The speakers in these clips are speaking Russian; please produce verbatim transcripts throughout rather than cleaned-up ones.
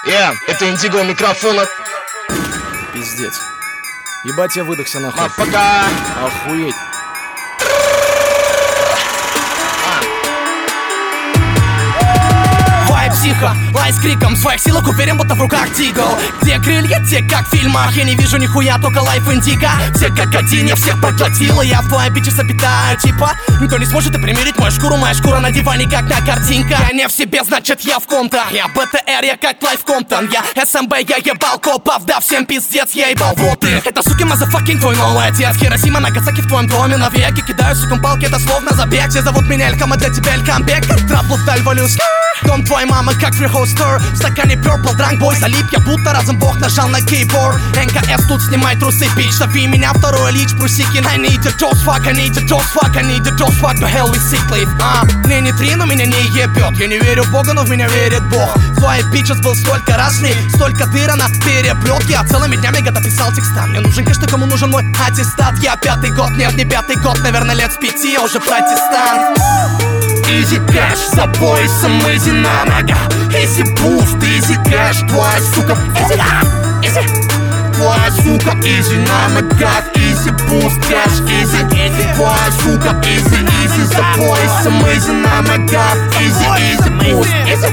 Yeah, это Индиго у микрофона. Пиздец. Ебать, я выдохся нахуй. А, пока. Охуеть. Психо, лай с криком, в своих силах уверен, будто в руках тигл. Где крылья, те как в фильмах. Я не вижу нихуя, только лайф индиго. Все как один, я всех проглотила. Я в твоей бичес обитаю, типа никто не сможет и примерить мою шкуру. Моя шкура на диване, как на картинка. Я не в себе, значит я в ком-то. Я БТР, я как Лайф Комптон. Я СМБ, я ебал копов. Да всем пиздец, я ебал вот их. Это суки мазафакинг, твой новый отец. Хиросима, Нагасаки в твоем доме навеки. Кидаю сукам палки, это словно забег. Все зовут меня Элькам, а для тебя Элькамбек. Траблу в валюс. Дом твоей мамы как фрихостер. В стакане Purple Drunk Boy залип. Я будто разом бог нажал на кейборд. НКС тут снимай трусы, бич. Зови меня второй лич, прусики. I need a dose fuck, I need a dose fuck, I need a dose fuck. The hell with sick leave. А, мне не три, но меня не ебет. Я не верю в Бога, но в меня верит Бог. В твоей бичес был столько разный, столько дыр, она переплет. Я целыми днями готов писал текста. Мне нужен каждый, кому нужен мой аттестат. Я пятый год, нет, не пятый год. Наверное, лет с пяти, я уже протестант. Изи кэш за поясом, изи на ногах. Изи буст, изи кэш, твоя сука. Изи, изи, твоя сука, изи на ногах. Изи буст, кэш, изи, изи, твоя сука. Изи, изи за поясом, изи на ногах. Изи, изи, буст, изи,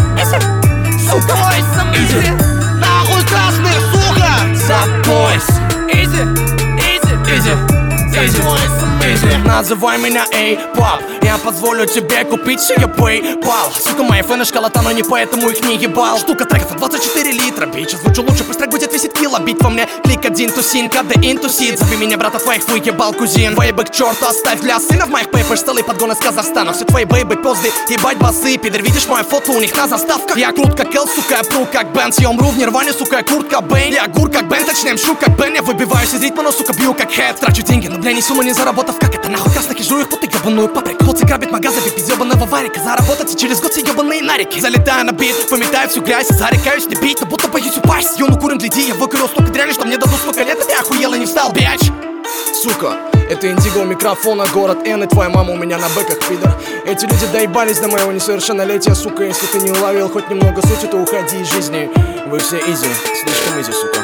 изи, сука, изи. Нахуй красный, сука, за пояс. Изи, изи, изи, изи, изи. Называй меня эй, пап. Я позволю тебе купить себе PayPal. Сука, моя фэны школота, но не поэтому их не ебал. Штука треков на двадцать четыре литра. Бич, звучу лучше, пусть трек будет весить кило. Бить во мне, клик один тусин, кады интусит. Зови меня брата твоих, выебал кузин. Вейбы к черту оставь для сына. В моих пейпers столы подгон из Казахстана. Все твои бейбы, пёзды, ебать басы. Пидор, видишь мое фото у них на заставках. Я крут как Эл, сука, я пру как Бенц. Я умру в нирване, сука, я Курт Кобейн. Я гур как Бен, точнее мшу как Бен. Я выбиваюсь из ритма, но, сука, бью как Хэт. Трачу деньги, но, бля, не сумму не заработав. Как это нахуй красных и жую их, будто ебаную паприку. Хлопцы грабят магазы, без ебаного варика. Заработать и через год все ебаные нарики. Залетаю на бит, пометаю всю грязь. Зарекаюсь не бить, но будто боюсь упасть. Юну курим, гляди, я выкурил столько дряни, что мне дадут столько лет, а я охуел и не встал, бич. Сука, это Индиго у микрофона, город Н, и твоя мама у меня на бэках, пидор. Эти люди доебались до моего несовершеннолетия, сука. Если ты не уловил хоть немного сути, то уходи из жизни. Вы все изи, слишком изи, сука.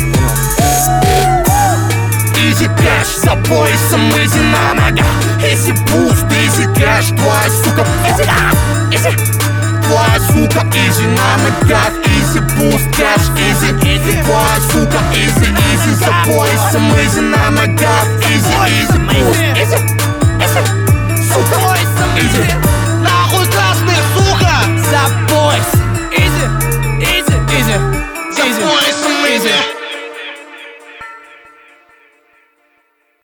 Изи кэш за поясом, изи на ногах. Изи буст, изи кэш, твоя сука. Изи, изи, твоя сука, изи на ногах. Изи буст, кэш, изи, изи, твоя сука. Изи, изи за поясом, изи на ногах. Изи, изи, буст, изи, изи, сука, изи. Нахуй красный, сука, за пояс. Изи, изи, изи, за поясом, изи.